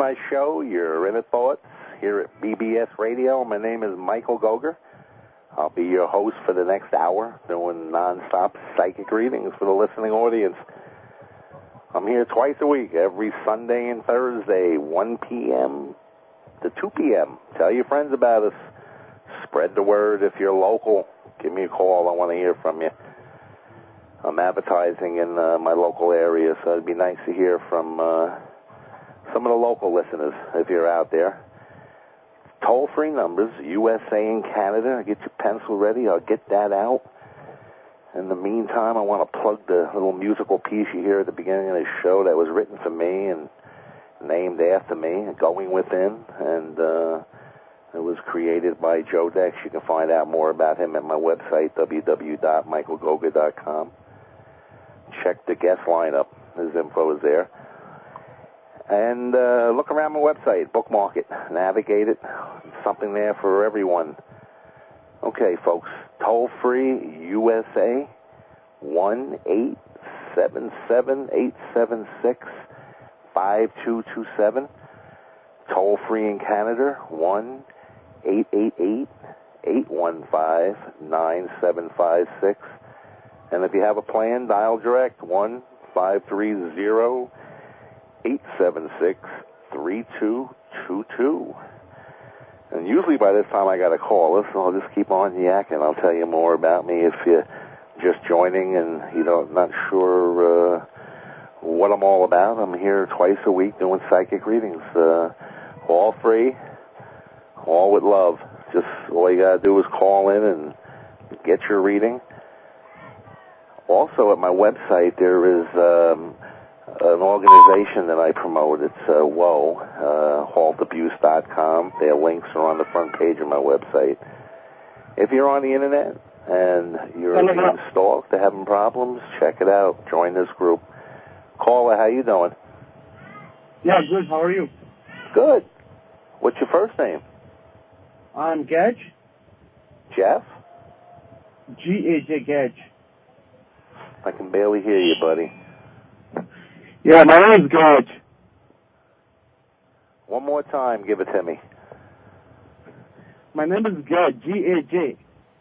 my show, Your Inner Thoughts, here at BBS Radio. My name is Michael Goger. I'll be your host for the next hour, doing non-stop psychic readings for the listening audience. I'm here twice a week, every Sunday and Thursday, 1 p.m. to 2 p.m. Tell your friends about us. Spread the word if you're local. Give me a call. I want to hear from you. I'm advertising in my local area, so it'd be nice to hear from some of the local listeners if you're out there. Toll-free numbers, USA and Canada. Get your pencil ready. I'll get that out. In the meantime, I want to plug the little musical piece you hear at the beginning of the show that was written for me and named after me, Going Within, and it was created by Joe Dex. You can find out more about him at my website, www.michaelgoger.com. Check the guest lineup. His info is there. And look around my website, bookmark it, navigate it. Something there for everyone. Okay, folks, toll-free USA, 1-877-876-5227. Toll-free in Canada, 1-888-815-9756. And if you have a plan, dial direct, 1-530-876-3222. And usually by this time I got a caller, so I'll just keep on yakking. I'll tell you more about me if you're just joining and not sure what I'm all about. I'm here twice a week doing psychic readings, all free, all with love. Just all you gotta do is call in and get your reading. Also, at my website, there is an organization that I promote. It's haltabuse.com. Their links are on the front page of my website. If you're on the Internet and you're being stalked or having problems, check it out. Join this group. Caller, how you doing? Yeah, good. How are you? Good. What's your first name? I'm Gage. Jeff? G-A-J, Gage. I can barely hear you, buddy. Yeah, my name is Gage. One more time, give it to me. My name is Gage, G-A-J.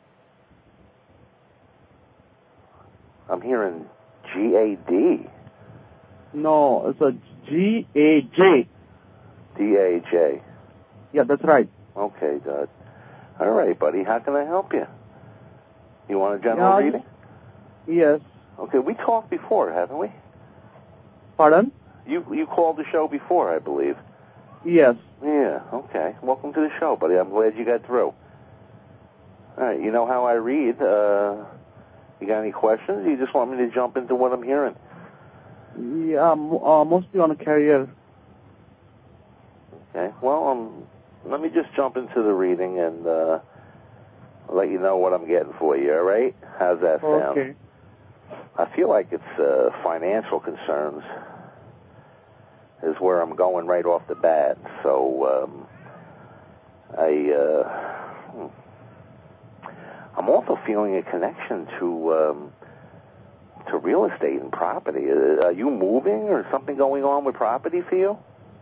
I'm hearing G-A-D. No, it's a G-A-J. D-A-J. Yeah, that's right. Okay, good. All right, buddy. How can I help you? You want a general reading? Yes. Okay, we talked before, haven't we? Pardon? You called the show before, I believe. Yes. Yeah, okay. Welcome to the show, buddy. I'm glad you got through. All right, you know how I read. You got any questions? You just want me to jump into what I'm hearing? Yeah, mostly on a career. Okay, well, let me just jump into the reading and let you know what I'm getting for you, all right? How's that sound? Okay. I feel like it's financial concerns is where I'm going right off the bat. So I'm also feeling a connection to real estate and property. Are you moving or something going on with property for you?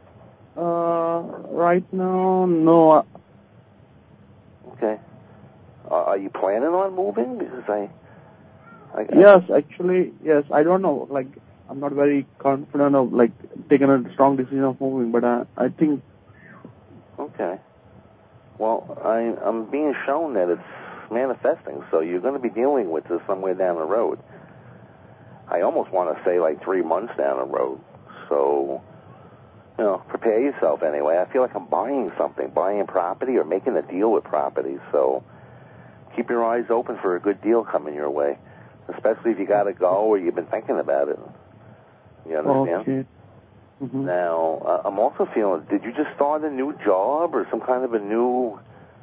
Right now, no. Okay. Are you planning on moving? Because Yes, actually, yes. I don't know. Like, I'm not very confident of taking a strong decision of moving, but I think. Okay. Well, I'm being shown that it's manifesting, so you're going to be dealing with this somewhere down the road. I almost want to say 3 months down the road. So, prepare yourself anyway. I feel like I'm buying something, buying property or making a deal with property. So keep your eyes open for a good deal coming your way, especially if you got to go or you've been thinking about it. You understand? Okay. Mm-hmm. Now, I'm also feeling, did you just start a new job or some kind of a new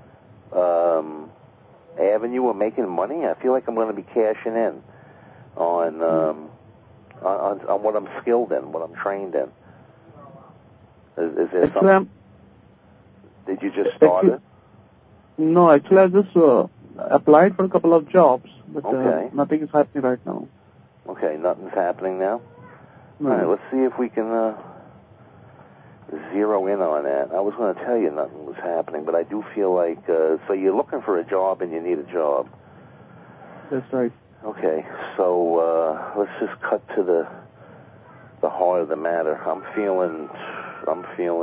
avenue of making money? I feel like I'm going to be cashing in on what I'm skilled in, what I'm trained in. Is there something? Did you just start it? No, actually, I just applied for a couple of jobs, but nothing is happening right now. Okay, nothing's happening now? No. All right, let's see if we can zero in on that. I was going to tell you nothing was happening, but I do feel like, so you're looking for a job and you need a job. That's right. Okay, so let's just cut to the heart of the matter. I'm feeling, I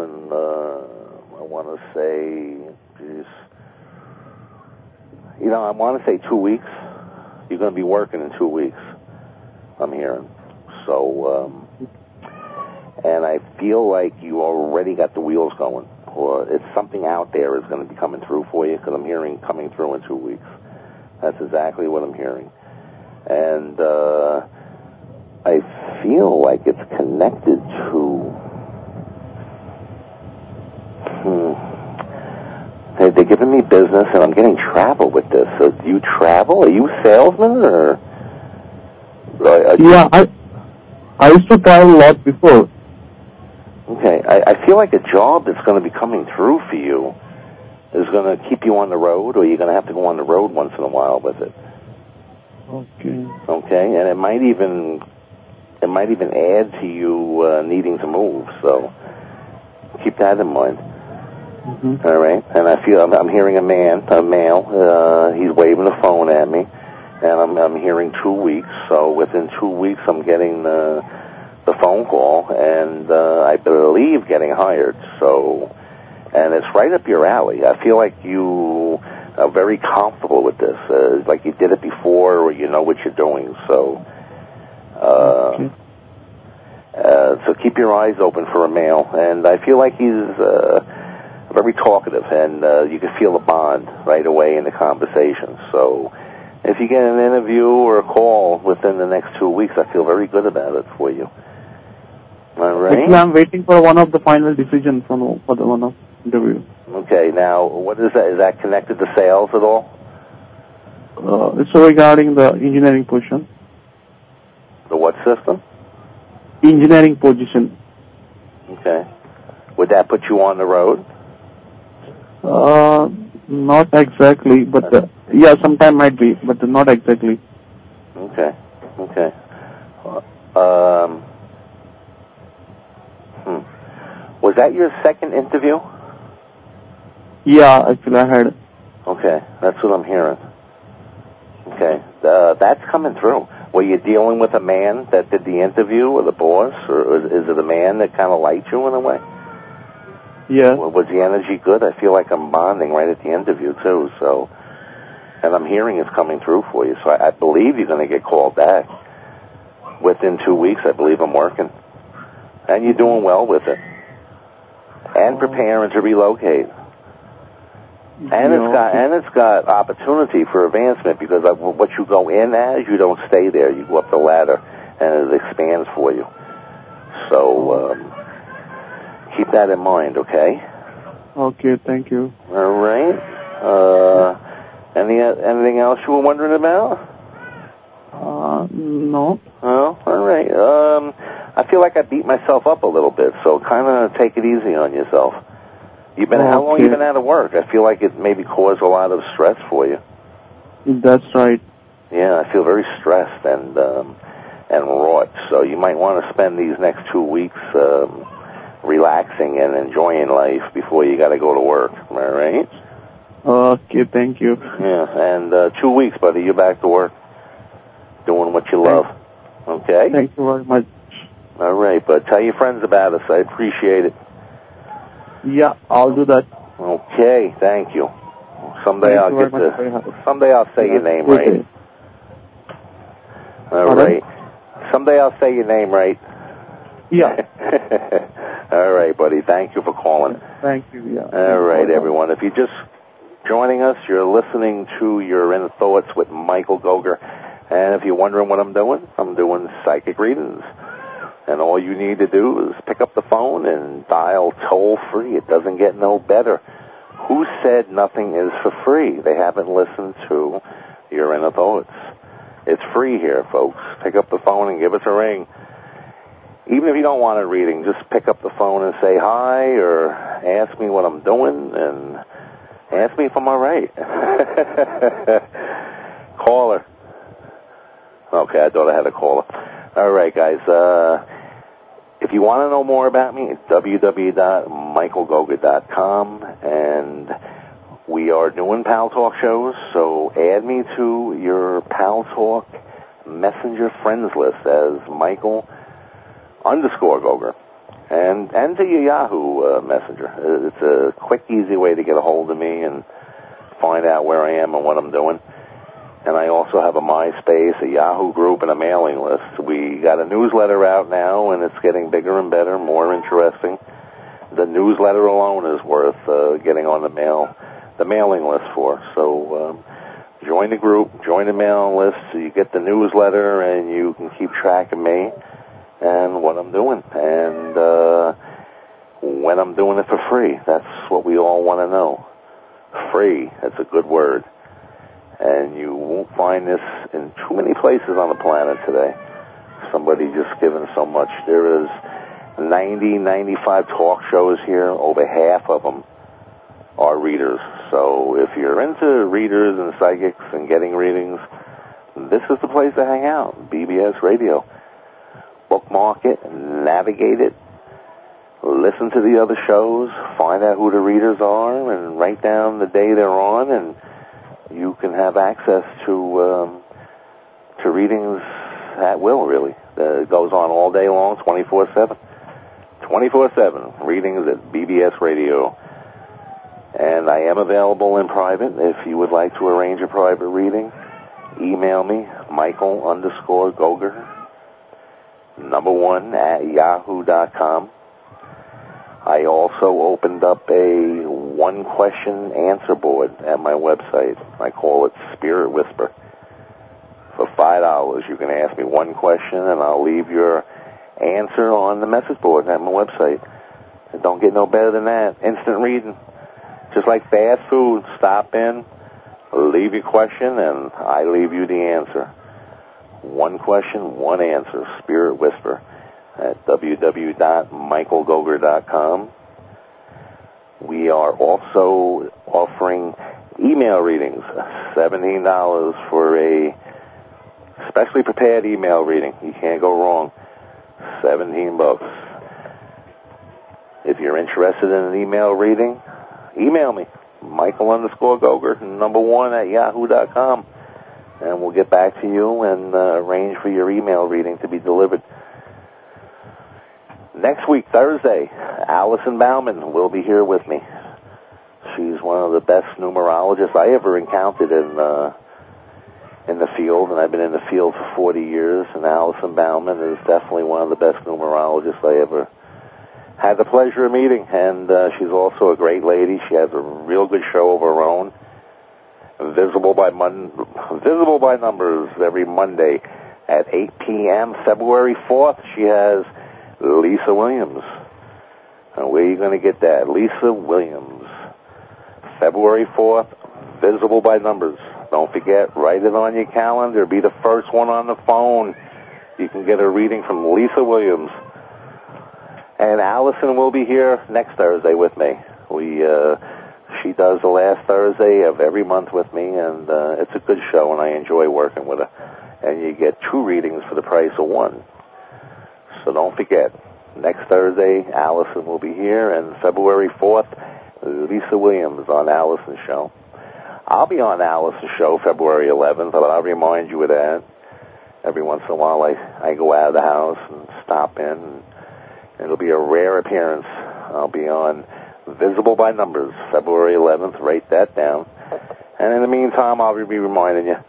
want to say, geez, I want to say 2 weeks. You're going to be working in 2 weeks, I'm hearing. So, and I feel like you already got the wheels going, or it's something out there is going to be coming through for you, because I'm hearing coming through in 2 weeks. That's exactly what I'm hearing. And I feel like it's connected to... They're giving me business, and I'm getting travel with this. So do you travel? Are you a salesman, or... Yeah, I used to travel a lot before. Okay, I feel like a job that's going to be coming through for you is going to keep you on the road, or you're going to have to go on the road once in a while with it. Okay. Okay, and it might even add to you needing to move. So keep that in mind. Mm-hmm. All right, and I feel I'm hearing a male. He's waving the phone at me, and I'm hearing 2 weeks. So within 2 weeks, I'm getting the phone call, and I believe getting hired. So, and it's right up your alley. I feel like you are very comfortable with this, like you did it before, or you know what you're doing. So, Okay. So keep your eyes open for a male, and I feel like he's very talkative, and you can feel a bond right away in the conversation. So if you get an interview or a call within the next 2 weeks, I feel very good about it for you. All right? Actually, I'm waiting for one of the final decisions for the one of interview. Okay, now, what is that? Is that connected to sales at all? It's regarding the engineering position. The what system? Engineering position. Okay. Would that put you on the road? Not exactly, but yeah, sometime might be, but not exactly. Okay. Was that your second interview? Yeah, actually I had. Okay, that's what I'm hearing. Okay, that's coming through. Were you dealing with a man that did the interview, or the boss, or is it a man that kind of liked you in a way? Yeah. Was the energy good? I feel like I'm bonding right at the interview too. So, and I'm hearing it's coming through for you. So I believe you're going to get called back within 2 weeks. I believe I'm working, and you're doing well with it, and preparing to relocate. And it's got opportunity for advancement, because what you go in as, you don't stay there. You go up the ladder, and it expands for you. So keep that in mind, okay? Okay, thank you. All right. Anything else you were wondering about? No. Oh, all right. I feel like I beat myself up a little bit, so kind of take it easy on yourself. How long you been out of work? I feel like it maybe caused a lot of stress for you. That's right. Yeah, I feel very stressed and wrought. So you might want to spend these next 2 weeks relaxing and enjoying life before you got to go to work. Am I right? Okay, thank you. Yeah, and 2 weeks, buddy, you're back to work, doing what you love. Okay? Thank you very much. All right, but tell your friends about us. I appreciate it. Yeah, I'll do that. Okay, thank you. Someday I'll say your name right. All right. Someday I'll say your name right. Yeah. All right, buddy. Thank you for calling. Thank you. Yeah. All right, everyone. If you're just joining us, you're listening to Your Inner Thoughts with Michael Goger. And if you're wondering what I'm doing psychic readings. And all you need to do is pick up the phone and dial toll-free. It doesn't get no better. Who said nothing is for free? They haven't listened to Your Inner Thoughts. It's free here, folks. Pick up the phone and give us a ring. Even if you don't want a reading, just pick up the phone and say hi, or ask me what I'm doing, and ask me if I'm all right. Caller. Okay, I thought I had a caller. All right, guys. If you want to know more about me, it's www.michaelgoga.com, and we are doing Pal Talk shows, so add me to your Pal Talk Messenger friends list as Michael_Goger, and to your Yahoo Messenger. It's a quick, easy way to get a hold of me and find out where I am and what I'm doing. And I also have a MySpace, a Yahoo group, and a mailing list. We got a newsletter out now, and it's getting bigger and better, more interesting. The newsletter alone is worth getting on the mailing list for. So join the group, join the mailing list, so you get the newsletter, and you can keep track of me and what I'm doing, and when I'm doing it for free. That's what we all want to know. Free, that's a good word. And you won't find this in too many places on the planet today. Somebody just giving so much. There is 95 talk shows here. Over half of them are readers. So if you're into readers and psychics and getting readings, this is the place to hang out, BBS Radio. Bookmark it, navigate it, listen to the other shows, find out who the readers are, and write down the day they're on, and you can have access to readings at will, really. It goes on all day long, 24/7. 24/7, readings at BBS Radio. And I am available in private. If you would like to arrange a private reading, email me, Michael_Goger, 1 at yahoo.com. I also opened up a one-question answer board at my website. I call it Spirit Whisper. For $5, you can ask me one question, and I'll leave your answer on the message board at my website. And don't get no better than that. Instant reading. Just like fast food. Stop in, leave your question, and I leave you the answer. One question, one answer. Spirit Whisper at www.michaelgoger.com. We are also offering email readings, $17 for a specially prepared email reading. You can't go wrong. $17. If you're interested in an email reading, email me, Michael_Goger, 1 at yahoo.com, and we'll get back to you and arrange for your email reading to be delivered. Next week, Thursday, Allison Bauman will be here with me. She's one of the best numerologists I ever encountered in the field, and I've been in the field for 40 years, and Allison Bauman is definitely one of the best numerologists I ever had the pleasure of meeting, and she's also a great lady. She has a real good show of her own, Visible by Numbers, every Monday at 8 p.m. February 4th, she has Lisa Williams. And where are you going to get that? Lisa Williams. February 4th, Visible by Numbers. Don't forget, write it on your calendar. Be the first one on the phone. You can get a reading from Lisa Williams. And Allison will be here next Thursday with me. She does the last Thursday of every month with me, and it's a good show, and I enjoy working with her. And you get 2 readings for the price of 1. So don't forget, next Thursday, Allison will be here, and February 4th, Lisa Williams on Allison's show. I'll be on Allison's show February 11th, but I'll remind you of that. Every once in a while, I go out of the house and stop in, and it'll be a rare appearance. I'll be on Visible by Numbers, February 11th. Write that down. And in the meantime, I'll be reminding you.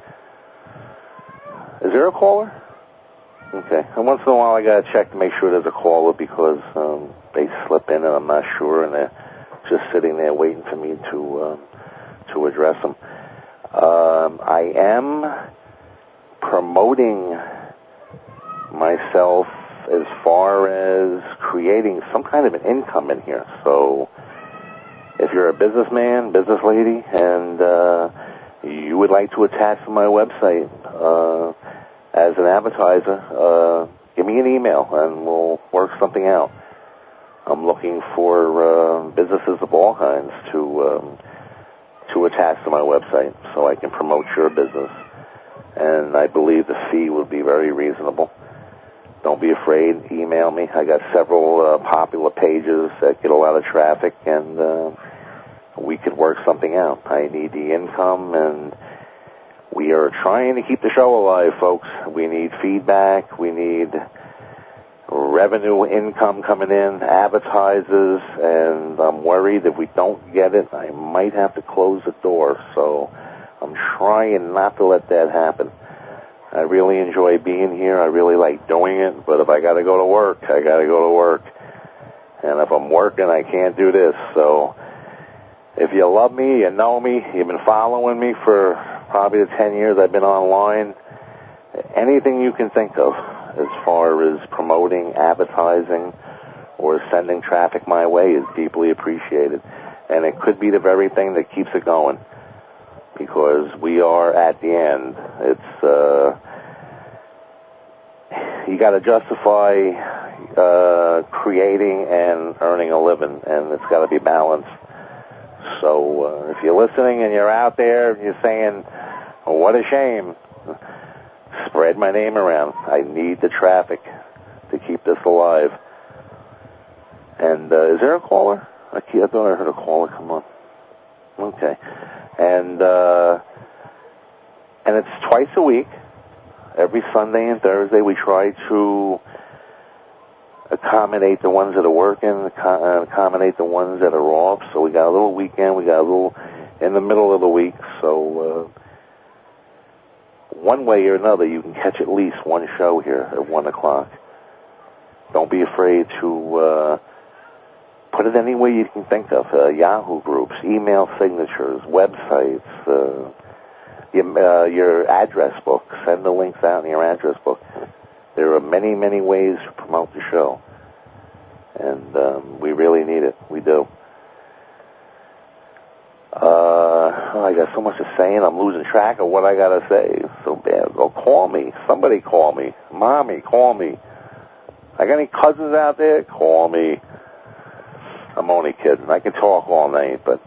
Is there a caller? Okay. And once in a while, I got to check to make sure there's a caller because they slip in and I'm not sure, and they're just sitting there waiting for me to address them. I am promoting myself as far as creating some kind of an income in here. So if you're a businessman, business lady, and you would like to attach to my website as an advertiser, give me an email and we'll work something out. I'm looking for businesses of all kinds to attach to my website so I can promote your business. And I believe the fee would be very reasonable. don't be afraid. Email me. I got several popular pages that get a lot of traffic, and we could work something out. I need the income, and we are trying to keep the show alive, folks. We need feedback. We need revenue income coming in, advertisers, and I'm worried if we don't get it, I might have to close the door. So I'm trying not to let that happen. I really enjoy being here. I really like doing it, but if I got to go to work, I got to go to work. And if I'm working, I can't do this. So if you love me, you know me, you've been following me for probably the 10 years I've been online, anything you can think of as far as promoting, advertising, or sending traffic my way is deeply appreciated. And it could be the very thing that keeps it going, because we are at the end. It's, you got to justify creating and earning a living, and it's got to be balanced. So if you're listening and you're out there and you're saying, oh, what a shame, spread my name around. I need the traffic to keep this alive. And is there a caller? I thought I heard a caller come on. Okay. And it's twice a week. Every Sunday and Thursday we try to accommodate the ones that are working, accommodate the ones that are off. So we got a little weekend, we got a little in the middle of the week. So one way or another, you can catch at least one show here at 1 o'clock. Don't be afraid to put it any way you can think of. Yahoo groups, email signatures, websites, your address book. Send the links out in your address book. There are many, many ways to promote the show. And we really need it. We do. I got so much to say, and I'm losing track of what I got to say. So bad. Go call me. Somebody call me. Mommy, call me. I got any cousins out there? Call me. I'm only kidding. I can talk all night, but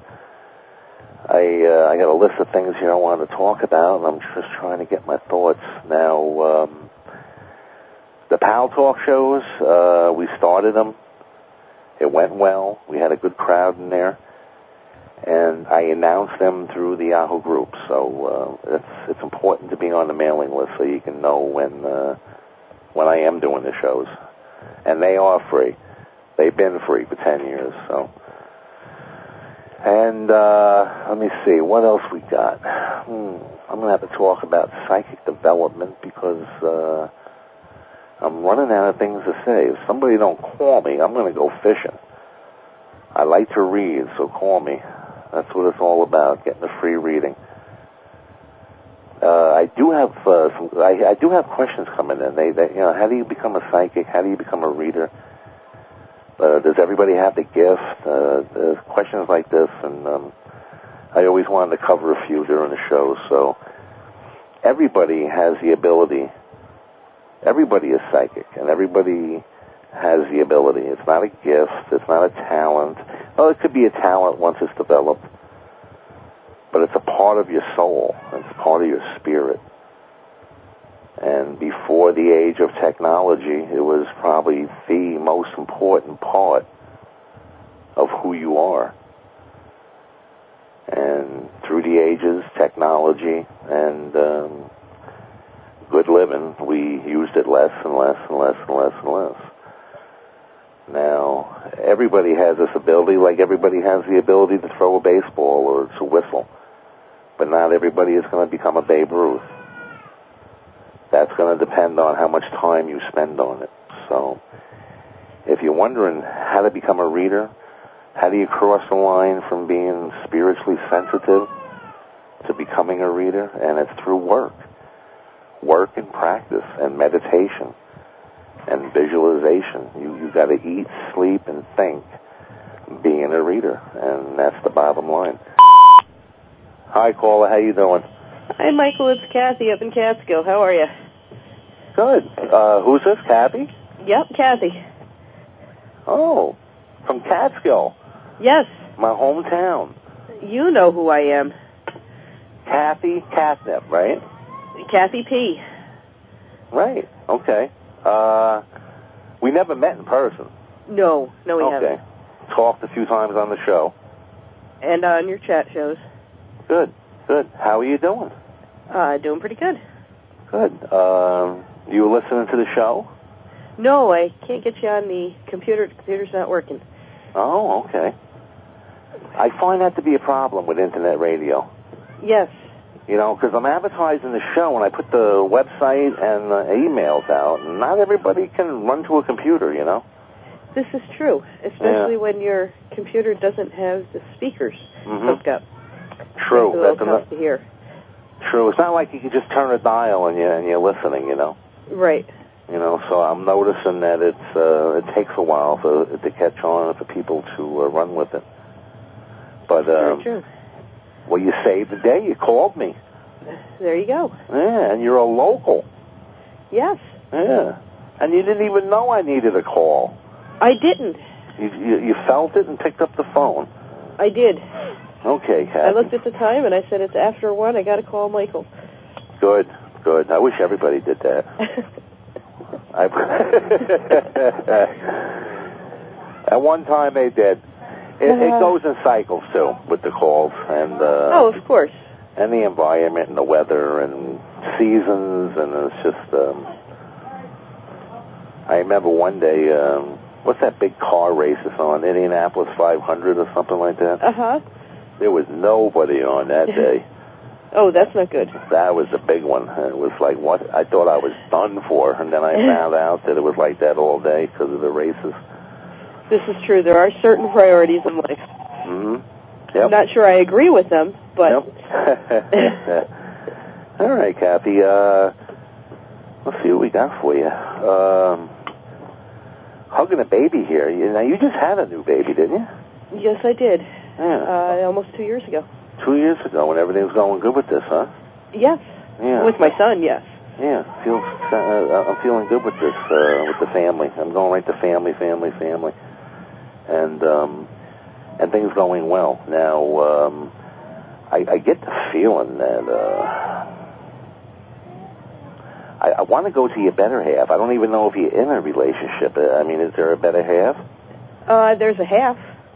I got a list of things here I wanted to talk about, and I'm just trying to get my thoughts. Now, the Pal Talk shows, we started them. It went well. We had a good crowd in there. And I announced them through the Yahoo group. So it's important to be on the mailing list so you can know when I am doing the shows. And they are free. They've been free for 10 years. So, and let me see, what else we got? I'm going to have to talk about psychic development because I'm running out of things to say. If somebody don't call me, I'm going to go fishing. I like to read, so call me. That's what it's all about, getting a free reading. I do have I do have questions coming in. They how do you become a psychic? How do you become a reader? Does everybody have the gift? There's questions like this, and I always wanted to cover a few during the show. So everybody has the ability. Everybody is psychic, and everybody has the ability. It's not a gift. It's not a talent. Well, it could be a talent once it's developed, but it's a part of your soul. It's part of your spirit. And before the age of technology, it was probably the most important part of who you are. And through the ages, technology and good living, we used it less and less and less and less and less. Now, everybody has this ability, like everybody has the ability to throw a baseball or to whistle. But not everybody is going to become a Babe Ruth. That's going to depend on how much time you spend on it. So, if you're wondering how to become a reader, how do you cross the line from being spiritually sensitive to becoming a reader? And it's through work. Work and practice and meditation and visualization. You got to eat, sleep, and think being a reader, and that's the bottom line. Hi, caller. How you doing? Hi, Michael. It's Kathy up in Catskill. How are you? Good. Who's this, Kathy? Yep, Kathy. Oh, from Catskill. Yes. My hometown. You know who I am. Kathy Catnip, right? Kathy P. Right. Okay. We never met in person. No, we haven't. Okay. Talked a few times on the show. And on your chat shows. Good. How are you doing? Doing pretty good. Good. You listening to the show? No, I can't get you on the computer. The computer's not working. Oh, okay. I find that to be a problem with internet radio. Yes. You know, because I'm advertising the show and I put the website and the emails out, and not everybody can run to a computer, you know? This is true, especially when your computer doesn't have the speakers hooked up. True. It's a little tough to hear. True. It's not like you can just turn a dial and you're listening, you know? Right. You know, so I'm noticing that it takes a while for it to catch on and for people to run with it. But, very true. Well, you saved the day. You called me. There you go. Yeah, and you're a local. Yes. Yeah. And you didn't even know I needed a call. I didn't. You felt it and picked up the phone. I did. Okay, Kathy. I looked at the time and I said, it's after 1. I got to call Michael. Good. I wish everybody did that. At one time they did. It goes in cycles, too, with the calls. And oh, of course. And the environment and the weather and seasons, and it's just... I remember one day, what's that big car race that's on, Indianapolis 500 or something like that? Uh-huh. There was nobody on that day. Oh, that's not good. That was the big one. It was like, what? I thought I was done for, and then I found out that it was like that all day because of the races. This is true. There are certain priorities in life. Mm-hmm. Yep. I'm not sure I agree with them, but... Yep. All right, Kathy. Let's see what we got for you. Hugging a baby here. Now, you just had a new baby, didn't you? Yes, I did. Yeah. Almost 2 years ago. 2 years ago, when everything was going good with this, huh? Yes. Yeah. With my son, yes. Yeah. I'm feeling good with this, with the family. I'm going right to family. And things going well. Now, I get the feeling that I want to go to your better half. I don't even know if you're in a relationship. I mean, is there a better half? There's a half.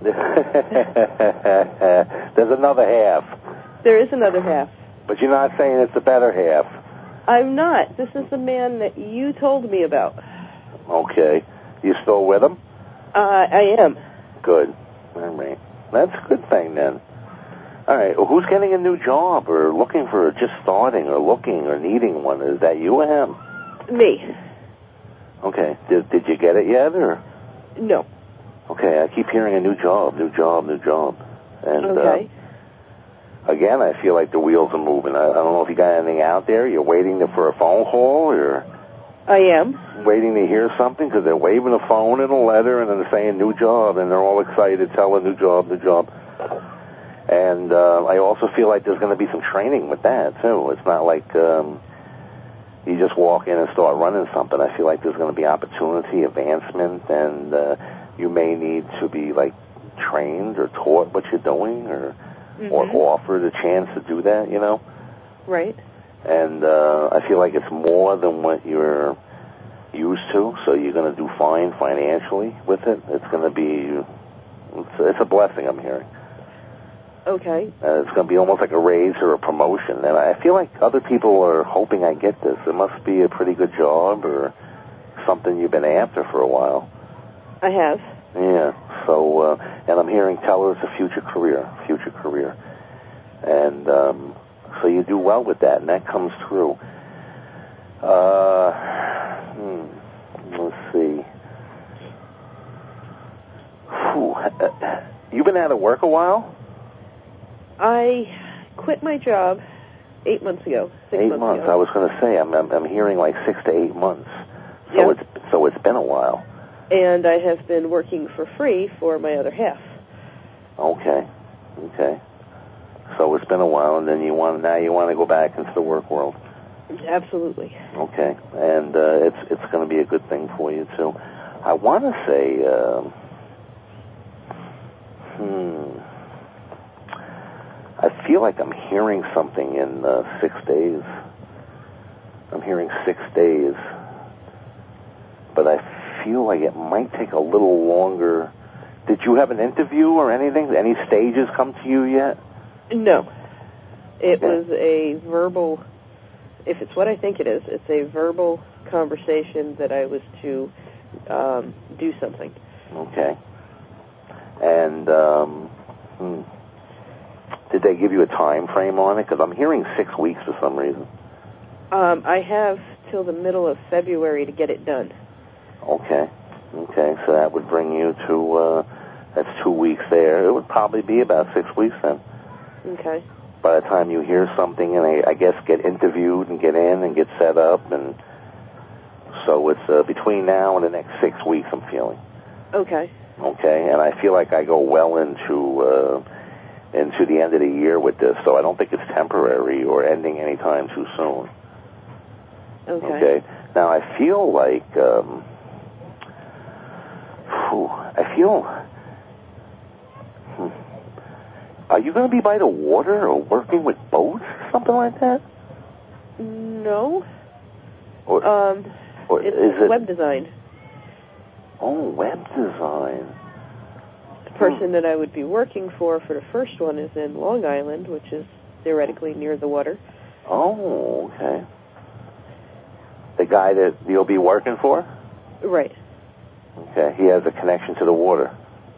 There's another half. There is another half. But you're not saying it's the better half. I'm not. This is the man that you told me about. Okay. You still with him? I am. Good. All right. That's a good thing, then. All right. Well, who's getting a new job or looking for, just starting or looking or needing one? Is that you or him? Me. Okay. Did you get it yet, or? No. Okay. I keep hearing a new job. And, okay. Again, I feel like the wheels are moving. I don't know if you got anything out there. You're waiting for a phone call, or? I am. Waiting to hear something, because they're waving a phone and a letter, and then they're saying new job, and they're all excited, tell a new job. And I also feel like there's going to be some training with that, too. It's not like you just walk in and start running something. I feel like there's going to be opportunity, advancement, and you may need to be, like, trained or taught what you're doing, or offered a chance to do that, you know? Right. And I feel like it's more than what you're used to, so you're going to do fine financially with it. It's going to be, it's a blessing, I'm hearing. Okay. It's going to be almost like a raise or a promotion. And I feel like other people are hoping I get this. It must be a pretty good job or something you've been after for a while. I have. Yeah. So, and I'm hearing tell her it's a future career. And so you do well with that, and that comes through. Let's see. You've been out of work a while? I quit my job 8 months ago. 6 months ago. I was going to say, I'm hearing like 6 to 8 months. So it's been a while. And I have been working for free for my other half. Okay. So it's been a while, and then you want to go back into the work world. Absolutely. Okay, and it's going to be a good thing for you too. I want to say, I feel like I'm hearing something in 6 days. I'm hearing 6 days. but I feel like it might take a little longer. Did you have an interview or anything? Any stages come to you yet? No. It was a verbal, if it's what I think it is, it's a verbal conversation that I was to do something. Okay. And did they give you a time frame on it? Because I'm hearing 6 weeks for some reason. I have till the middle of February to get it done. Okay. Okay, so that would bring you to, that's 2 weeks there. It would probably be about 6 weeks then. Okay. By the time you hear something and I guess get interviewed and get in and get set up, and so it's between now and the next 6 weeks I'm feeling. Okay. Okay, and I feel like I go well into the end of the year with this, so I don't think it's temporary or ending anytime too soon. Okay. Now I feel like are you going to be by the water or working with boats or something like that? No. Or it's web design. Oh, web design. The person that I would be working for the first one is in Long Island, which is theoretically near the water. Oh, okay. The guy that you'll be working for? Right. Okay, he has a connection to the water.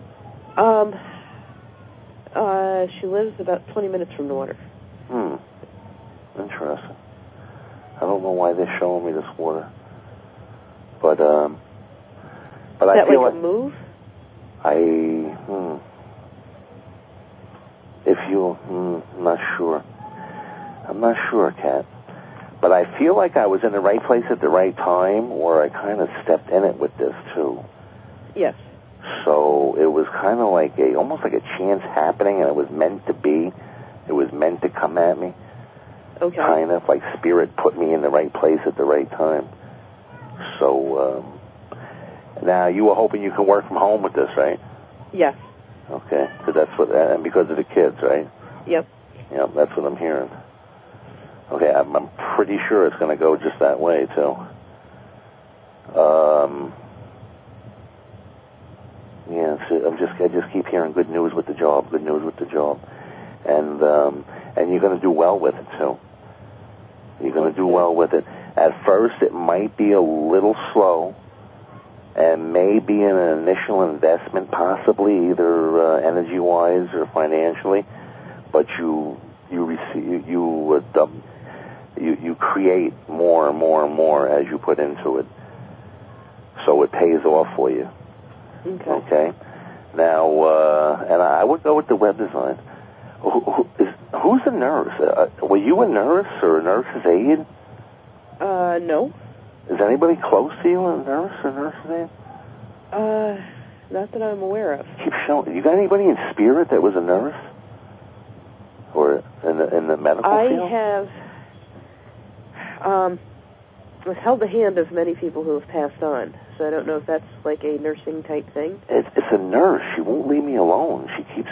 She lives about 20 minutes from the water. Interesting. I don't know why they're showing me this water. But I feel like a move? I'm not sure. I'm not sure, Kat. But I feel like I was in the right place at the right time, or I kind of stepped in it with this, too. Yes. So it was kind of like almost like a chance happening, and it was meant to be. It was meant to come at me. Okay. Kind of like Spirit put me in the right place at the right time. So now you were hoping you can work from home with this, right? Yes. Okay, so that's what, and because of the kids, right? Yep. Yep, that's what I'm hearing. Okay, I'm pretty sure it's going to go just that way, too. Yeah, so I just keep hearing good news with the job, and you're going to do well with it, too. You're going to do well with it. At first, it might be a little slow, and maybe an initial investment, possibly either energy-wise or financially, but you create more and more and more as you put into it, so it pays off for you. Okay. Now, and I would go with the web design. Who's a nurse? Were you a nurse or a nurse's aide? No. Is anybody close to you, a nurse or nurse's aide? Not that I'm aware of. Keep showing. You got anybody in Spirit that was a nurse, or in the medical field? I have held the hand of many people who have passed on, so I don't know if that's like a nursing type thing. It's a nurse. She won't leave me alone. She keeps.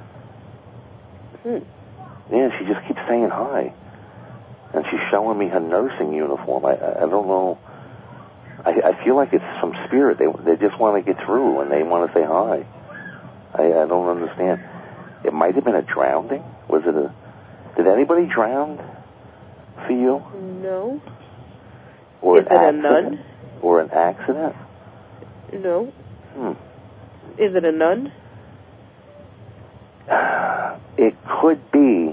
Yeah, she just keeps saying hi, and she's showing me her nursing uniform. I don't know. I feel like it's from Spirit. They just want to get through, and they want to say hi. I don't understand. It might have been a drowning. Was it Did anybody drown for you? No. Or is it a nun? Or an accident? No. Is it a nun? It could be.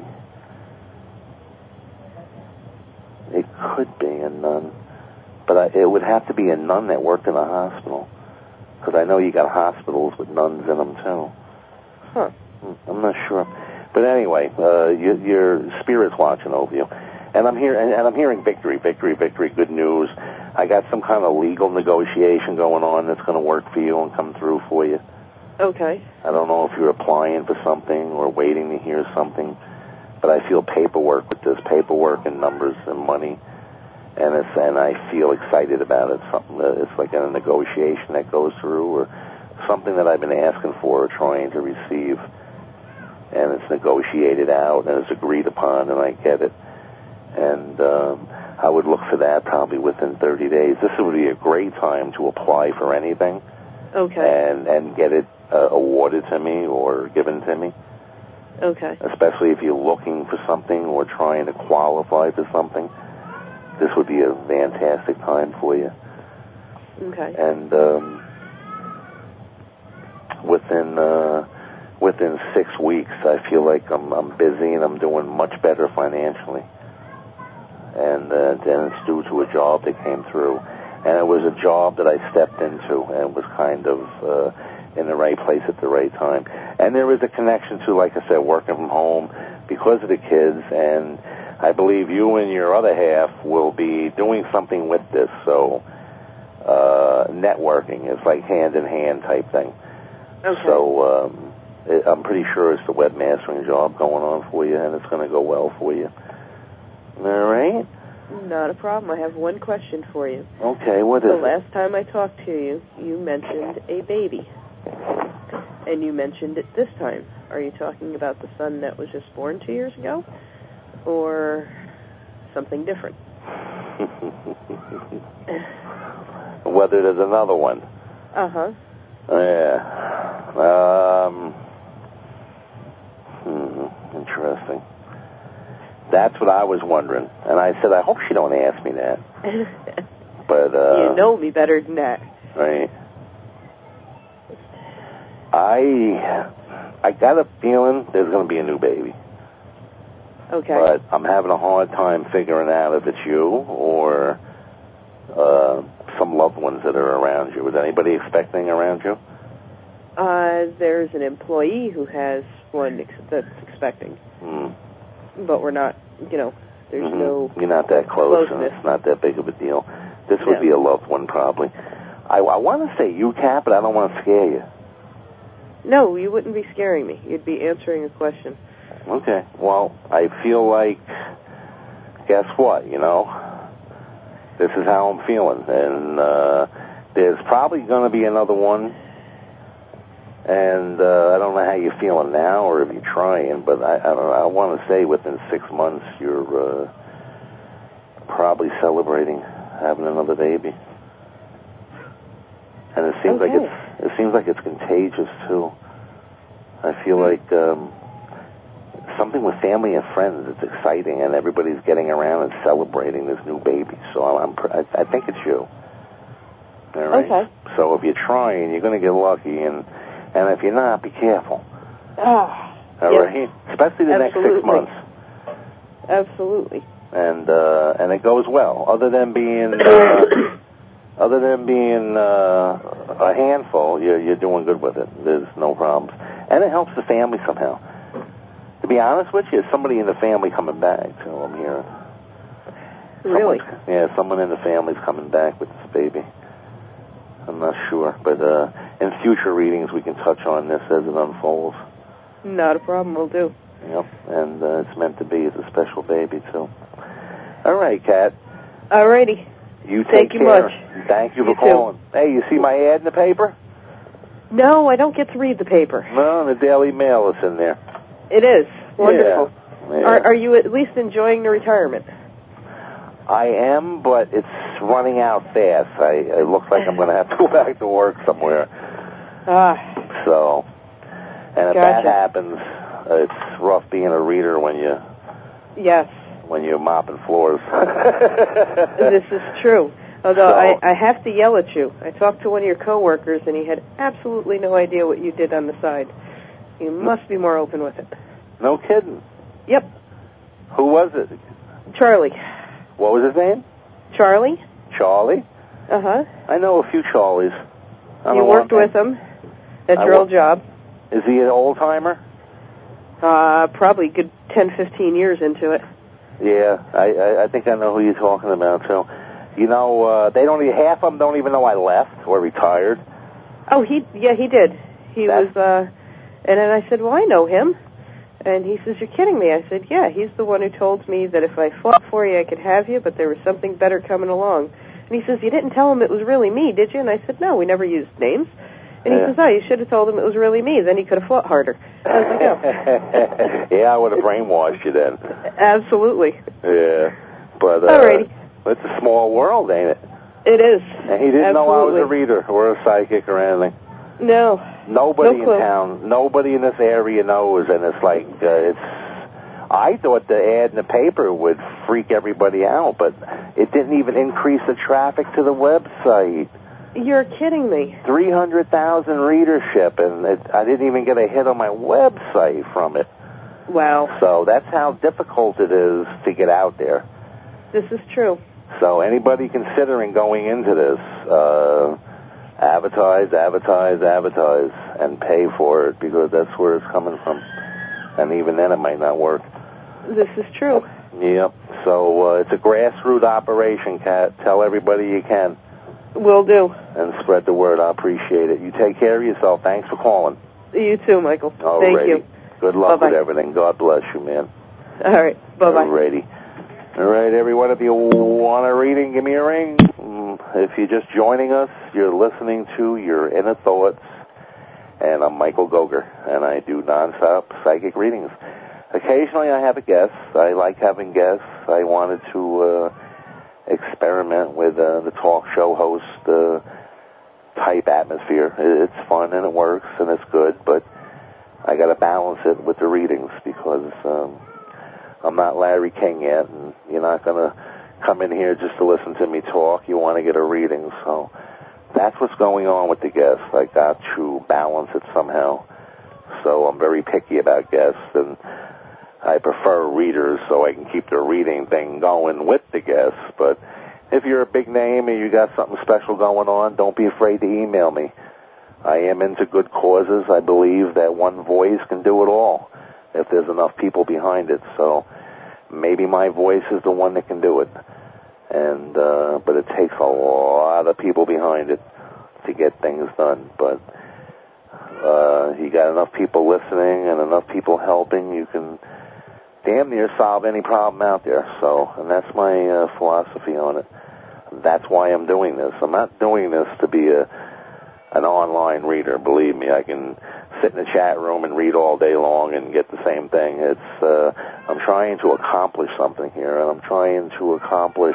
It could be a nun. But it would have to be a nun that worked in a hospital. Because I know you got hospitals with nuns in them, too. Huh. I'm not sure. But anyway, your Spirit's watching over you. And I'm hearing victory, good news. I got some kind of legal negotiation going on that's going to work for you and come through for you. Okay. I don't know if you're applying for something or waiting to hear something, but I feel paperwork with this, paperwork and numbers and money, and I feel excited about it. Something that it's like a negotiation that goes through, or something that I've been asking for or trying to receive, and it's negotiated out and it's agreed upon, and I get it. And I would look for that probably within 30 days. This would be a great time to apply for anything. Okay. And get it awarded to me or given to me. Okay. Especially if you're looking for something or trying to qualify for something. This would be a fantastic time for you. Okay. And within 6 weeks, I feel like I'm busy and I'm doing much better financially. And then it's due to a job that came through. And it was a job that I stepped into and was kind of in the right place at the right time. And there is a connection to, like I said, working from home because of the kids. And I believe you and your other half will be doing something with this. So networking is like hand-in-hand type thing. Okay. So I'm pretty sure it's the webmastering job going on for you, and it's going to go well for you. All right? Not a problem. I have one question for you. Okay, what is it? The last time I talked to you, you mentioned a baby. And you mentioned it this time. Are you talking about the son that was just born 2 years ago? Or something different? Whether there's another one. Uh-huh. Yeah. Interesting. That's what I was wondering. And I said, I hope she don't ask me that. But you know me better than that. Right. I got a feeling there's going to be a new baby. Okay. But I'm having a hard time figuring out if it's you or some loved ones that are around you. Is anybody expecting around you? There's an employee who has one that's expecting. But we're not, there's no... You're not that close, closeness. and it's not that big of a deal. This would be a loved one, probably. I want to say you, Kat, but I don't want to scare you. No, you wouldn't be scaring me. You'd be answering a question. Okay. Well, I feel like, guess what, This is how I'm feeling. And there's probably going to be another one. And I don't know how you're feeling now or if you're trying, but I don't know. I want to say within 6 months you're probably celebrating having another baby. And it seems like it's contagious too. I feel like something with family and friends. It's exciting, and everybody's getting around and celebrating this new baby. So I think it's you. All right. Okay. So if you're trying, you're going to get lucky, and if you're not, be careful. All right. Especially the next 6 months. Absolutely. And it goes well. Other than being a handful, you're doing good with it. There's no problems, and it helps the family somehow. To be honest with you, somebody in the family coming back. So I'm hearing. Really? Someone in the family's coming back with this baby. I'm not sure, but in future readings we can touch on this as it unfolds. Not a problem. We'll do. Yep, and it's meant to be. It's a special baby too. All right, Kat. All righty. You take care. Much. Thank you for calling. Hey, you see my ad in the paper? No, I don't get to read the paper. No, the Daily Mail is in there. It is. Wonderful. Yeah. Are you at least enjoying the retirement? I am, but it's running out fast. It looks like I'm going to have to go back to work somewhere. So, and if that happens, it's rough being a reader when you... Yes. When you're mopping floors. This is true. Although I have to yell at you. I talked to one of your coworkers, and he had absolutely no idea what you did on the side. You must be more open with it. No kidding. Yep. Who was it? Charlie. What was his name? Charlie. Charlie? Uh-huh. I know a few Charlies. You worked with him at your old job. Is he an old-timer? Probably good 10, 15 years into it. Yeah, I think I know who you're talking about, too. Half of them don't even know I left or retired. Oh, he did. He was, and then I said, well, I know him. And he says, you're kidding me. I said, yeah, he's the one who told me that if I fought for you, I could have you, but there was something better coming along. And he says, you didn't tell him it was really me, did you? And I said, no, we never used names. And he says, oh, you should have told him it was really me. Then he could have fought harder. I was like, oh. Yeah, I would have brainwashed you then. Absolutely. Yeah. But, alrighty. It's a small world, ain't it? It is. And he didn't know I was Absolutely. a reader or a psychic or anything. No. Nobody No in clue. town, nobody in this area knows, and it's like, I thought the ad in the paper would freak everybody out, but it didn't even increase the traffic to the website. You're kidding me. 300,000 readership, and I didn't even get a hit on my website from it. Wow. So that's how difficult it is to get out there. This is true. So anybody considering going into this, advertise, and pay for it, because that's where it's coming from. And even then it might not work. This is true. Yep. So it's a grassroots operation, Kat. Tell everybody you can. Will do. And spread the word. I appreciate it. You take care of yourself. Thanks for calling. You too, Michael. Alrighty. Thank you. Good luck Bye-bye. with everything. God bless you, man. All right. Bye-bye. Alrighty. All right, everyone, if you want a reading, give me a ring. If you're just joining us, you're listening to Your Inner Thoughts, and I'm Michael Goger, and I do nonstop psychic readings. Occasionally I have a guest. I like having guests. I wanted to experiment with the talk show host type atmosphere. It's fun, and it works, and it's good, but I got to balance it with the readings, because I'm not Larry King yet, and you're not going to come in here just to listen to me talk. You want to get a reading, so that's what's going on with the guests. I got to balance it somehow, so I'm very picky about guests, and I prefer readers so I can keep the reading thing going with the guests. But if you're a big name and you got something special going on, don't be afraid to email me. I am into good causes. I believe that one voice can do it all if there's enough people behind it. So maybe my voice is the one that can do it. And but it takes a lot of people behind it to get things done. But you got enough people listening and enough people helping, you can damn near solve any problem out there. So, and that's my philosophy on it. That's why I'm doing this. I'm not doing this to be an online reader. Believe me, I can sit in a chat room and read all day long and get the same thing. I'm trying to accomplish something here, and I'm trying to accomplish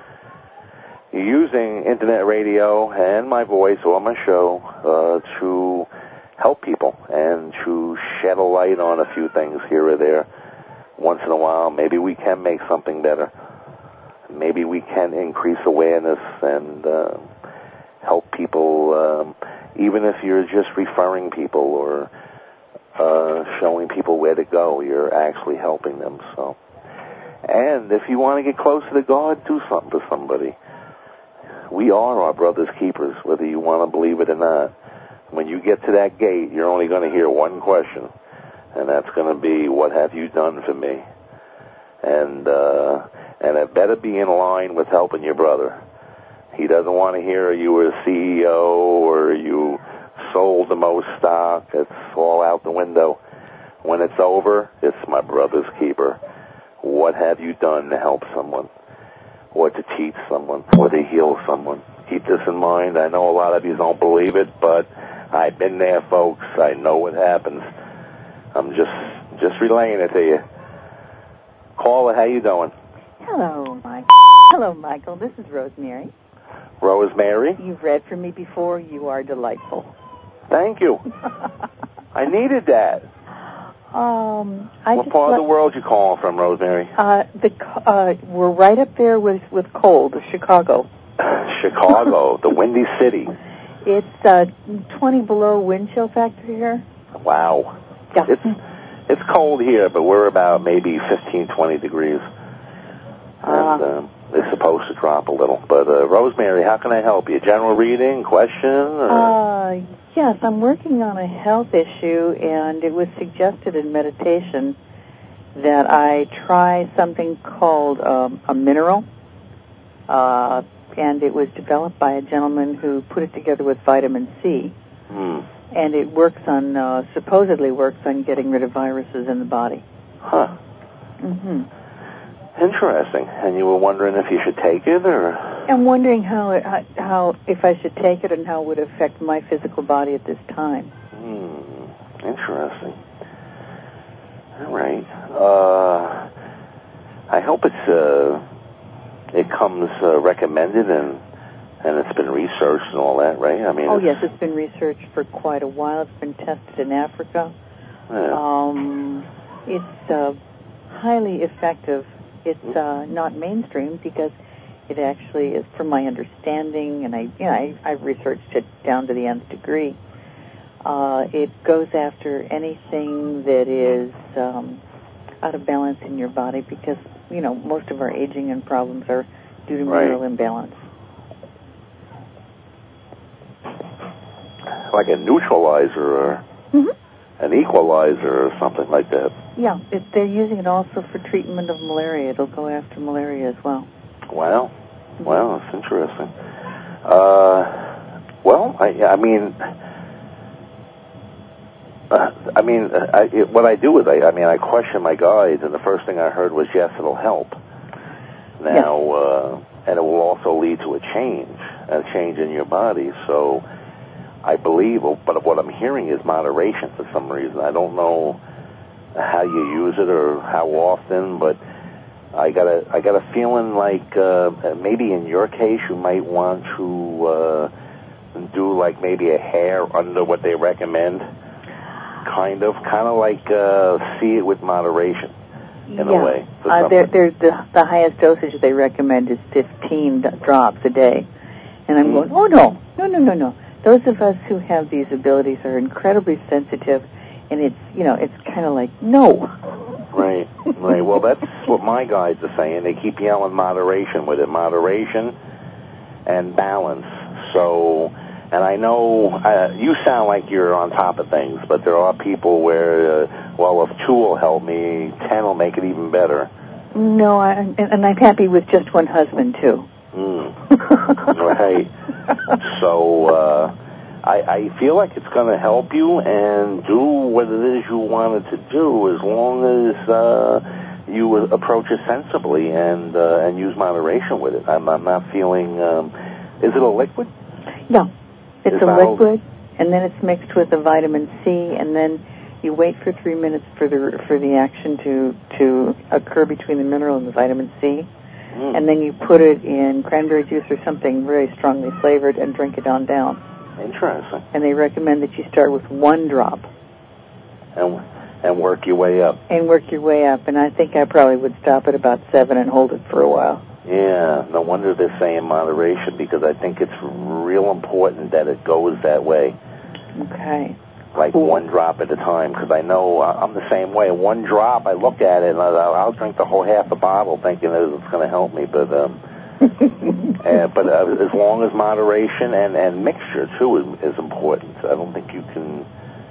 using internet radio and my voice or my show to help people and to shed a light on a few things here or there. Once in a while, maybe we can make something better. Maybe we can increase awareness and help people, even if you're just referring people or showing people where to go, you're actually helping them. So, and if you want to get closer to God, do something for somebody. We are our brother's keepers, whether you want to believe it or not. When you get to that gate, you're only going to hear one question, and that's going to be, what have you done for me? And it better be in line with helping your brother. He doesn't want to hear you were a CEO or you sold the most stock. It's all out the window. When it's over, it's my brother's keeper. What have you done to help someone, or to teach someone, or to heal someone? Keep this in mind. I know a lot of you don't believe it, but I've been there, folks. I know what happens. I'm just relaying it to you. Caller, how you doing? Hello, Mike. Hello, Michael. This is Rosemary. Rosemary? You've read for me before. You are delightful. Thank you. I needed that. What part of the world you calling from, Rosemary? We're right up there with cold, Chicago. Chicago, the Windy City. It's 20 below wind chill factor here. Wow. Yeah. It's cold here, but we're about maybe 15, 20 degrees. And it's supposed to drop a little. But, Rosemary, how can I help you? General reading, question? Or? Yes, I'm working on a health issue, and it was suggested in meditation that I try something called a mineral. And it was developed by a gentleman who put it together with vitamin C. And it supposedly works on getting rid of viruses in the body. Huh. Mm-hmm. Interesting. And you were wondering if you should take it, or? I'm wondering how if I should take it and how it would affect my physical body at this time. Interesting. All right. I hope it it comes recommended and it's been researched and all that, right? I mean, yes, it's been researched for quite a while. It's been tested in Africa. Yeah. It's highly effective. It's not mainstream because it actually is, from my understanding, and I've researched it down to the nth degree. It goes after anything that is out of balance in your body because, most of our aging and problems are due to mineral imbalance. Like a neutralizer or an equalizer or something like that. Yeah, they're using it also for treatment of malaria. It'll go after malaria as well. Wow. Wow, that's interesting. What I do is I question my guides, and the first thing I heard was, yes, it'll help. Now, and it will also lead to a change in your body. So I believe, but what I'm hearing is moderation for some reason. I don't know how you use it or how often, but I got a feeling like maybe in your case you might want to do like maybe a hair under what they recommend, kind of like see it with moderation in a way. There's the highest dosage they recommend is 15 drops a day, and I'm going, oh no. Those of us who have these abilities are incredibly sensitive, and it's kind of like no. Right. Well, that's what my guides are saying. They keep yelling moderation with it, moderation and balance. So, and I know you sound like you're on top of things, but there are people where, if 2 will help me, 10 will make it even better. No, and I'm happy with just one husband, too. Right. So, I feel like it's going to help you and do what it is you wanted to do as long as you approach it sensibly and use moderation with it. I'm not feeling... is it a liquid? No. It's a liquid, and then it's mixed with a vitamin C, and then you wait for 3 minutes for the action to occur between the mineral and the vitamin C, and then you put it in cranberry juice or something very strongly flavored and drink it on down. Interesting. And they recommend that you start with 1 drop. And work your way up. And I think I probably would stop at about 7 and hold it for a while. Yeah, no wonder they're saying moderation, because I think it's real important that it goes that way. Okay. Like 1 drop at a time, because I know I'm the same way. 1 drop, I look at it, and I'll drink the whole half a bottle thinking that it's going to help me, but... but as long as moderation and mixture too is important. I don't think you can.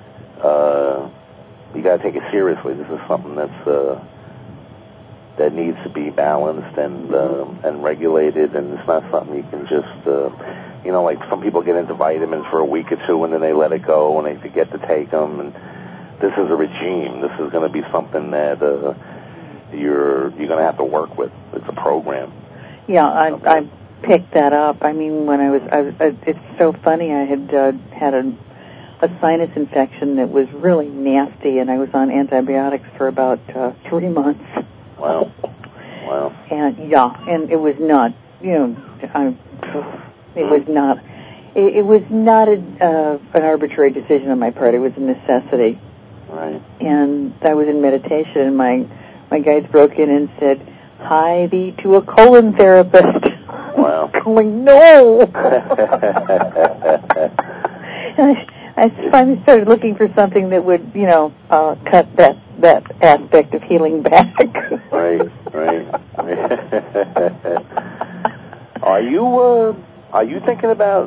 You got to take it seriously. This is something that needs to be balanced and regulated, and it's not something you can just. Like some people get into vitamins for a week or 2 and then they let it go and they forget to take them. And this is a regime. This is going to be something that you're going to have to work with. It's a program. Yeah, I picked that up. I mean, when I was it's so funny. I had had a sinus infection that was really nasty, and I was on antibiotics for about 3 months. Wow. And it was not, it was not. It was not an arbitrary decision on my part. It was a necessity. Right. And I was in meditation, and my guides broke in and said, "Hi, thee to a colon therapist." Wow. Going, no. I finally started looking for something that would, cut that aspect of healing back. Right. Are you thinking about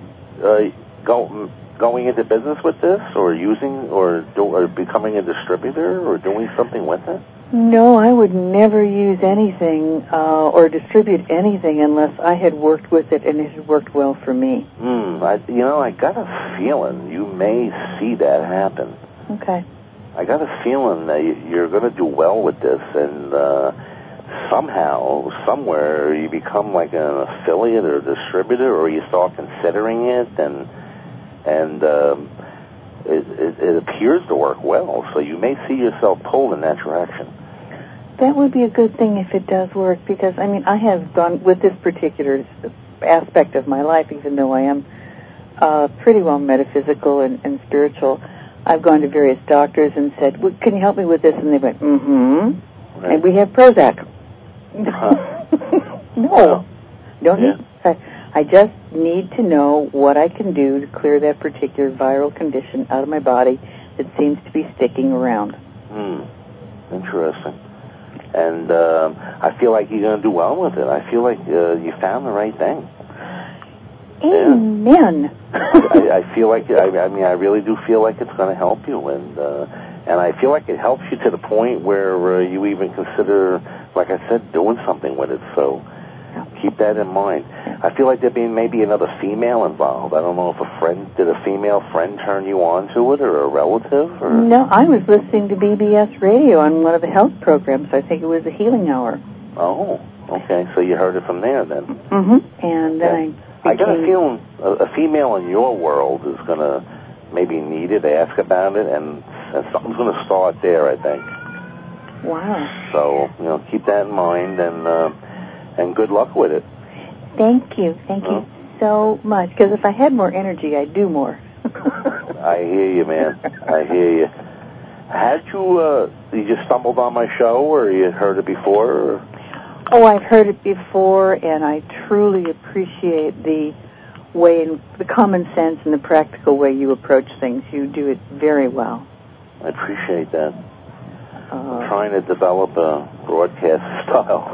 going into business with this, or using, or becoming a distributor, or doing something with it? No, I would never use anything or distribute anything unless I had worked with it and it had worked well for me. I got a feeling you may see that happen. Okay. I got a feeling that you're going to do well with this, and somehow, somewhere, you become like an affiliate or a distributor, or you start considering it, and it appears to work well. So you may see yourself pulled in that direction. that would be a good thing if it does work, because, I mean, I have gone with this particular aspect of my life, even though I am pretty well metaphysical and spiritual. I've gone to various doctors and said, well, can you help me with this? And they went, mm-hmm. Right. And we have Prozac. No. Don't need. I just need to know what I can do to clear that particular viral condition out of my body that seems to be sticking around. Interesting. And I feel like you're going to do well with it. I feel like you found the right thing. Amen. I feel like, I mean, I really do feel like it's going to help you. And I feel like it helps you to the point where you even consider, like I said, doing something with it. So keep that in mind. I feel like there being maybe another female involved. I don't know if did a female friend turn you on to it, or a relative? Or? No, I was listening to BBS Radio on one of the health programs. I think it was the Healing Hour. Oh, okay. So you heard it from there then. Mm-hmm. And then I got a feeling a female in your world is going to maybe need it, ask about it, and something's going to start there, I think. Wow. So, keep that in mind, and good luck with it. Thank you so much. Because if I had more energy, I'd do more. I hear you, man. I hear you. Had you just stumbled on my show, or you heard it before? Or? Oh, I've heard it before, and I truly appreciate the way, the common sense and the practical way you approach things. You do it very well. I appreciate that. I'm trying to develop a broadcast style.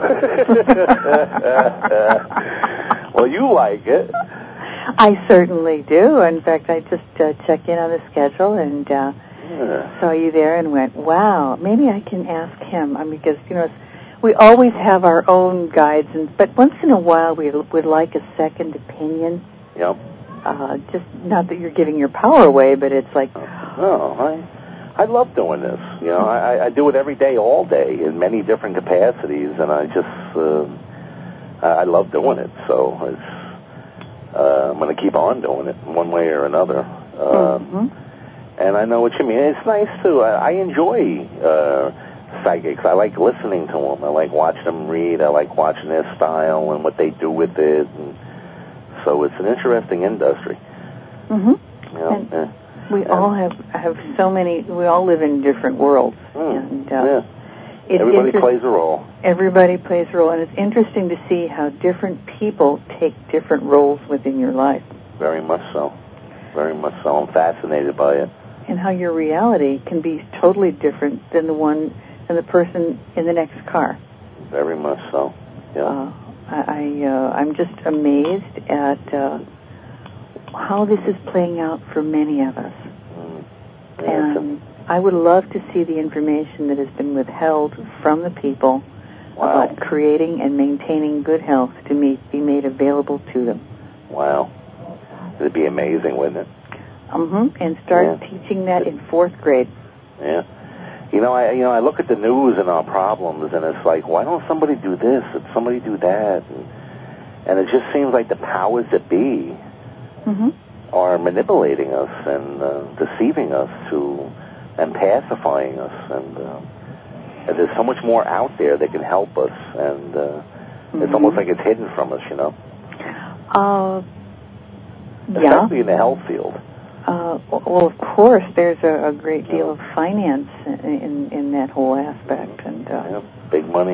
Well, you like it. I certainly do. In fact, I just checked in on the schedule and saw you there and went, wow, maybe I can ask him. I mean, because, we always have our own guides, but once in a while we would like a second opinion. Yep. Just not that you're giving your power away, but it's like... No, I love doing this. I do it every day, all day, in many different capacities, and I just, I love doing it. So I'm going to keep on doing it in one way or another. And I know what you mean. It's nice, too. I enjoy psychics. I like listening to them. I like watching them read. I like watching their style and what they do with it. And so it's an interesting industry. We all have so many. We all live in different worlds, and everybody plays a role. Everybody plays a role, and it's interesting to see how different people take different roles within your life. Very much so. Very much so. I'm fascinated by it. And how your reality can be totally different than the person in the next car. Very much so. Yeah. I'm just amazed at how this is playing out for many of us. And I would love to see the information that has been withheld from the people about creating and maintaining good health to be made available to them. Wow. It'd be amazing, wouldn't it? And start teaching that in 4th grade. Yeah. I look at the news and our problems, and it's like, why don't somebody do this and somebody do that? And it just seems like the powers that be are manipulating us and deceiving us and pacifying us. And there's so much more out there that can help us, and it's almost like it's hidden from us, Especially in the health field. Well, of course, there's a great deal of finance in that whole aspect, and big money.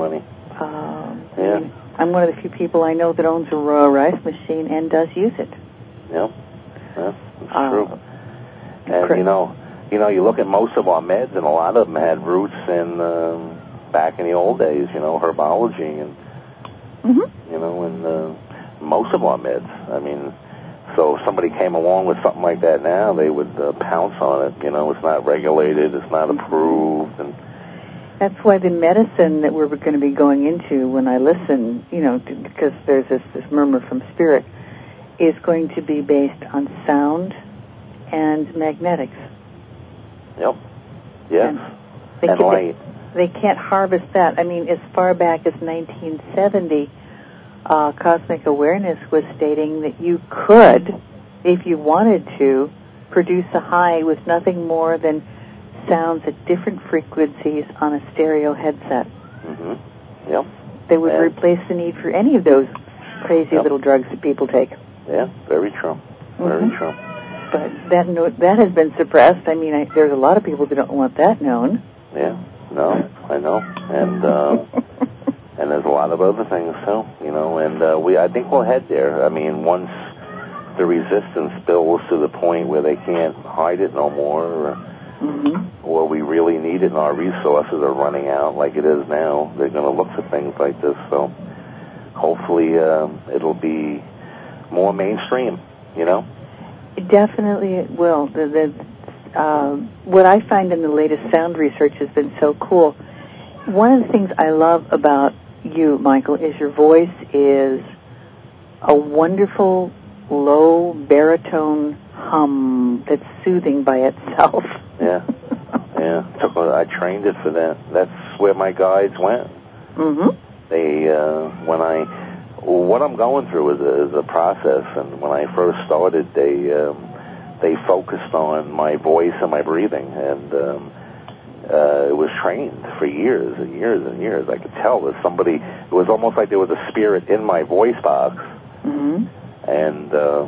I'm one of the few people I know that owns a raw rice machine and does use it. Yep, it's true. And you look at most of our meds, and a lot of them had roots in back in the old days. Herbology, and and most of our meds. I mean. So if somebody came along with something like that now, they would pounce on it. It's not regulated, it's not approved. And that's why the medicine that we're going to be going into when I listen, because there's this murmur from spirit, is going to be based on sound and magnetics. Yep. Yes. And light. They can't harvest that. I mean, as far back as 1970... Cosmic Awareness was stating that you could, if you wanted to, produce a high with nothing more than sounds at different frequencies on a stereo headset. Mm-hmm. Yep. They would replace the need for any of those crazy little drugs that people take. Yeah, very true. Very true. But that has been suppressed. I mean, there's a lot of people that don't want that known. Yeah, no, I know. And there's a lot of other things too, you know, and I think we'll head there. I mean, once the resistance builds to the point where they can't hide it no more, or we really need it and our resources are running out like it is now, they're going to look for things like this. So hopefully it'll be more mainstream, you know? Definitely it will. What I find in the latest sound research has been so cool. One of the things I love about you, Michael, is your voice is a wonderful, low baritone hum that's soothing by itself. Yeah. I trained it for that. That's where my guides went. Mm-hmm. What I'm going through is a process, and when I first started, they focused on my voice and my breathing, and it was trained for years and years and years. I could tell that somebody, it was almost like there was a spirit in my voice box, and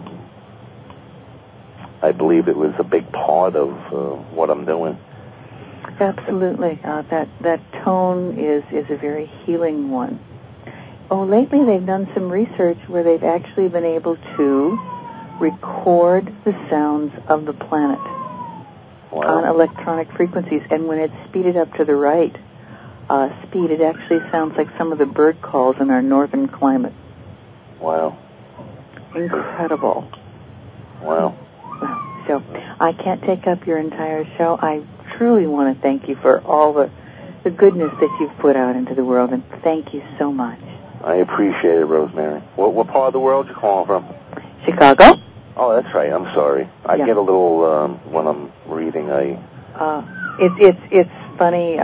I believe it was a big part of what I'm doing. Absolutely. That tone is a very healing one. Oh, lately they've done some research where they've actually been able to record the sounds of the planet on electronic frequencies, and when it's speeded up to the right speed, it actually sounds like some of the bird calls in our northern climate. Wow. Incredible. Wow. So I can't take up your entire show. I truly want to thank you for all the goodness that you've put out into the world, and thank you so much. I appreciate it, Rosemary. What part of the world you calling from? Chicago. Oh, that's right. I'm sorry. I get a little when I'm reading. It's funny.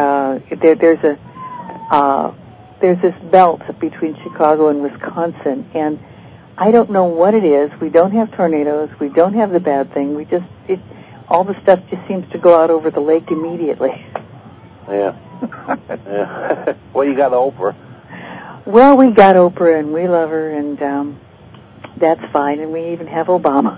There's this belt between Chicago and Wisconsin, and I don't know what it is. We don't have tornadoes. We don't have the bad thing. All the stuff just seems to go out over the lake immediately. Yeah. Yeah. Well, you got Oprah. Well, we got Oprah, and we love her, and that's fine, and we even have Obama.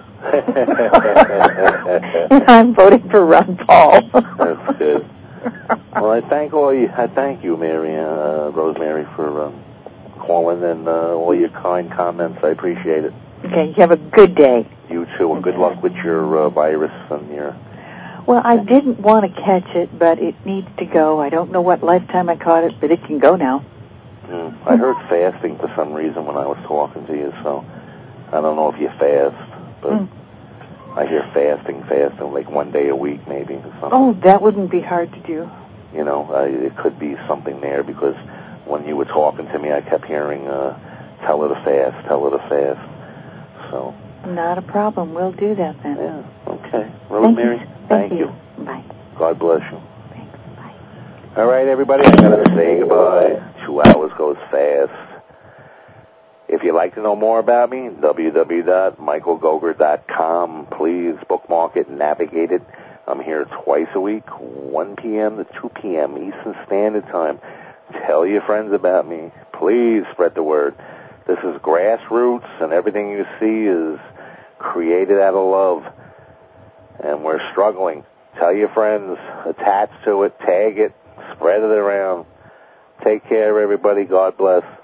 And I'm voting for Ron Paul. That's good. Well, I thank you, Rosemary, for calling and all your kind comments. I appreciate it. Okay, you have a good day. You too, and good luck with your virus and your... Well, I didn't want to catch it, but it needs to go. I don't know what lifetime I caught it, but it can go now. I heard fasting for some reason when I was talking to you, so I don't know if you fast, but I hear fasting, like 1 day a week maybe or something. Oh, that wouldn't be hard to do. You know, it could be something there, because when you were talking to me, I kept hearing, tell her to fast. So. Not a problem. We'll do that then. Yeah, okay. Rosemary, thank you. Bye. God bless you. Thanks. Bye. All right, everybody, I'm going to say goodbye. 2 hours goes fast. If you'd like to know more about me, www.michaelgoger.com. Please bookmark it, navigate it. I'm here twice a week, 1 p.m. to 2 p.m. Eastern Standard Time. Tell your friends about me. Please spread the word. This is grassroots, and everything you see is created out of love. And we're struggling. Tell your friends, attach to it, tag it, spread it around. Take care, everybody. God bless.